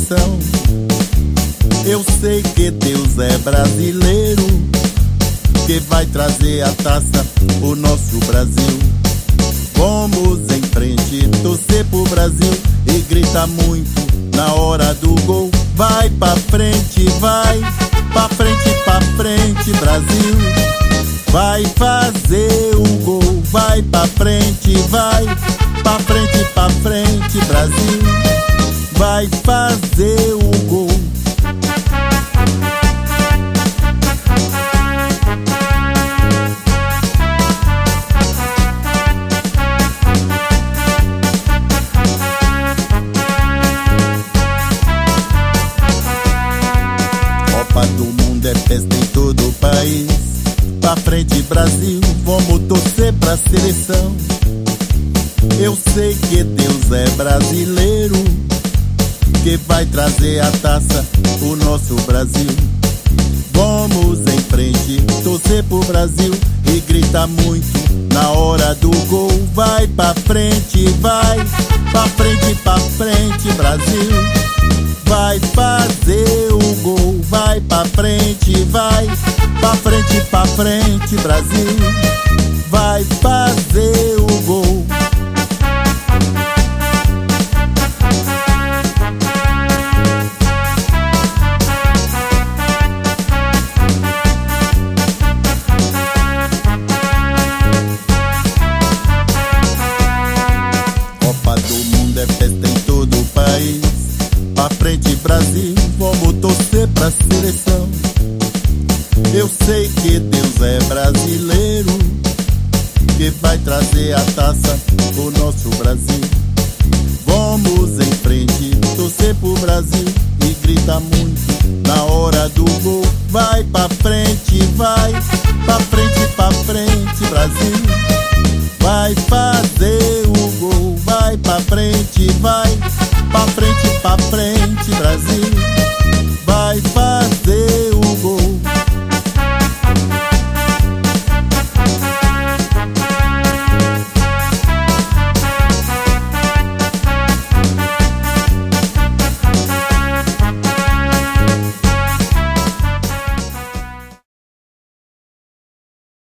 seleção. Eu sei que Deus é brasileiro, que vai trazer a taça o nosso Brasil. Vamos em frente, torcer pro Brasil e grita muito na hora do gol. Vai pra frente, Brasil. Vai fazer o gol, vai pra frente, Brasil. Vai fazer o gol. Copa do Mundo é festa em todo o país. Pra frente, Brasil, vamos torcer pra seleção. Eu sei que Deus é brasileiro, que vai trazer a taça o nosso Brasil. Vamos em frente, torcer pro Brasil e grita muito na hora do gol. Vai pra frente, Brasil. Vai fazer o gol, vai pra frente, Brasil. Vai fazer o gol. Copa do Mundo é festa em todo o país. Pra frente, Brasil, vamos torcer pra seleção. Eu sei que Deus é brasileiro, que vai trazer a taça o nosso Brasil. Vamos em frente, torcer pro Brasil e grita muito na hora do gol. Vai pra frente, Brasil.